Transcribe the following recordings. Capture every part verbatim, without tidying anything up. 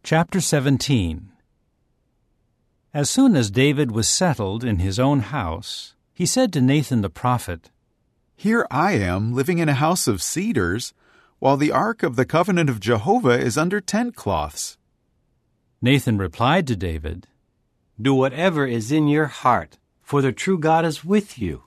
Chapter seventeen. As soon as David was settled in his own house, he said to Nathan the prophet, "Here I am living in a house of cedars, while the ark of the covenant of Jehovah is under tent cloths." Nathan replied to David, "Do whatever is in your heart, for the true God is with you."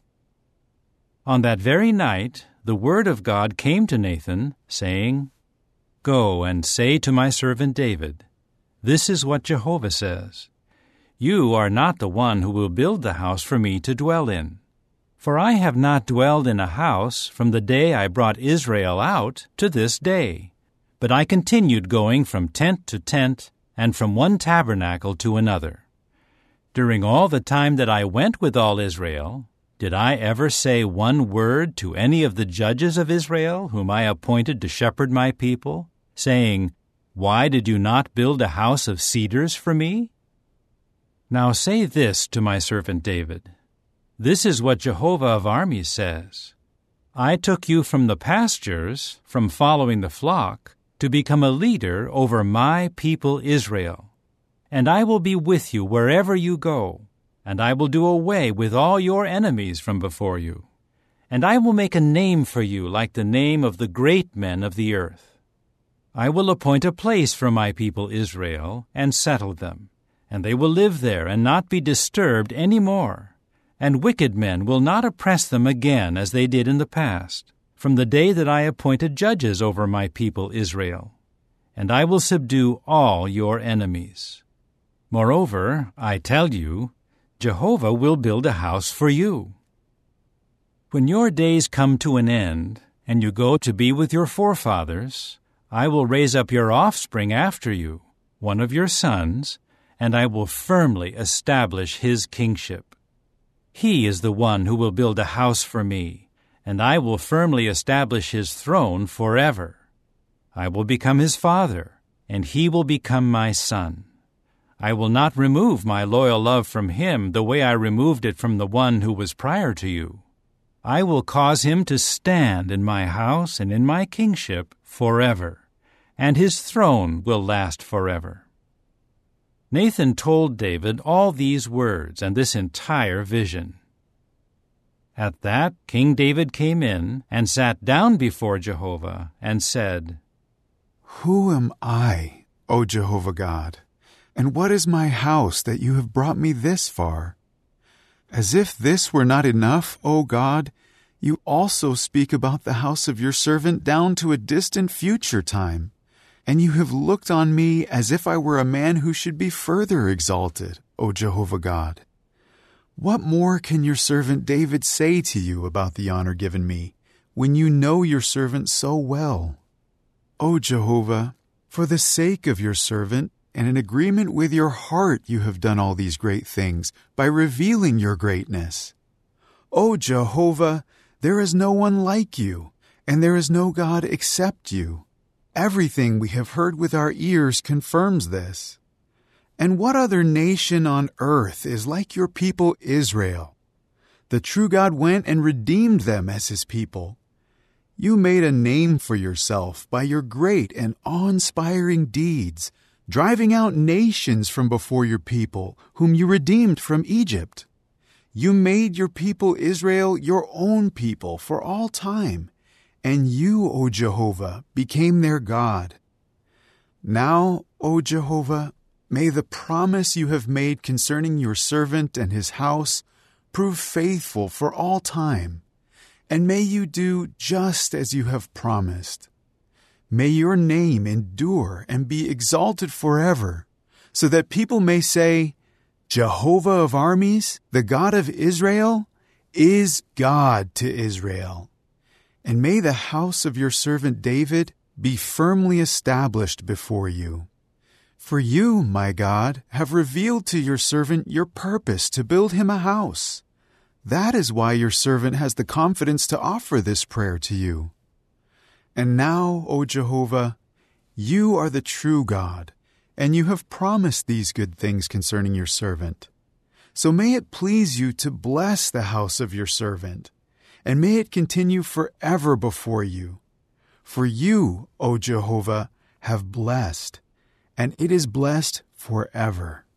On that very night the word of God came to Nathan, saying, "Go and say to my servant David, this is what Jehovah says, You are not the one who will build the house for me to dwell in. For I have not dwelled in a house from the day I brought Israel out to this day, but I continued going from tent to tent and from one tabernacle to another. During all the time that I went with all Israel, did I ever say one word to any of the judges of Israel whom I appointed to shepherd my people, saying, Why did you not build a house of cedars for me? Now say this to my servant David, This is what Jehovah of armies says, I took you from the pastures, from following the flock, to become a leader over my people Israel. And I will be with you wherever you go, and I will do away with all your enemies from before you. And I will make a name for you like the name of the great men of the earth. I will appoint a place for my people Israel, and settle them, and they will live there and not be disturbed any more. And wicked men will not oppress them again as they did in the past, from the day that I appointed judges over my people Israel. And I will subdue all your enemies. Moreover, I tell you, Jehovah will build a house for you. When your days come to an end, and you go to be with your forefathers, I will raise up your offspring after you, one of your sons, and I will firmly establish his kingship. He is the one who will build a house for me, and I will firmly establish his throne forever. I will become his father, and he will become my son. I will not remove my loyal love from him the way I removed it from the one who was prior to you. I will cause him to stand in my house and in my kingship forever, and his throne will last forever." Nathan told David all these words and this entire vision. At that, King David came in and sat down before Jehovah and said, "Who am I, O Jehovah God? And what is my house that you have brought me this far? As if this were not enough, O God, you also speak about the house of your servant down to a distant future time, and you have looked on me as if I were a man who should be further exalted, O Jehovah God. What more can your servant David say to you about the honor given me, when you know your servant so well? O Jehovah, for the sake of your servant, and in agreement with your heart you have done all these great things by revealing your greatness. O Jehovah, there is no one like you, and there is no God except you. Everything we have heard with our ears confirms this. And what other nation on earth is like your people Israel? The true God went and redeemed them as his people. You made a name for yourself by your great and awe-inspiring deeds, driving out nations from before your people, whom you redeemed from Egypt. You made your people Israel your own people for all time, and you, O Jehovah, became their God. Now, O Jehovah, may the promise you have made concerning your servant and his house prove faithful for all time, and may you do just as you have promised. May your name endure and be exalted forever, so that people may say, Jehovah of armies, the God of Israel, is God to Israel. And may the house of your servant David be firmly established before you. For you, my God, have revealed to your servant your purpose to build him a house. That is why your servant has the confidence to offer this prayer to you. And now, O Jehovah, you are the true God, and you have promised these good things concerning your servant. So may it please you to bless the house of your servant, and may it continue forever before you. For you, O Jehovah, have blessed, and it is blessed forever.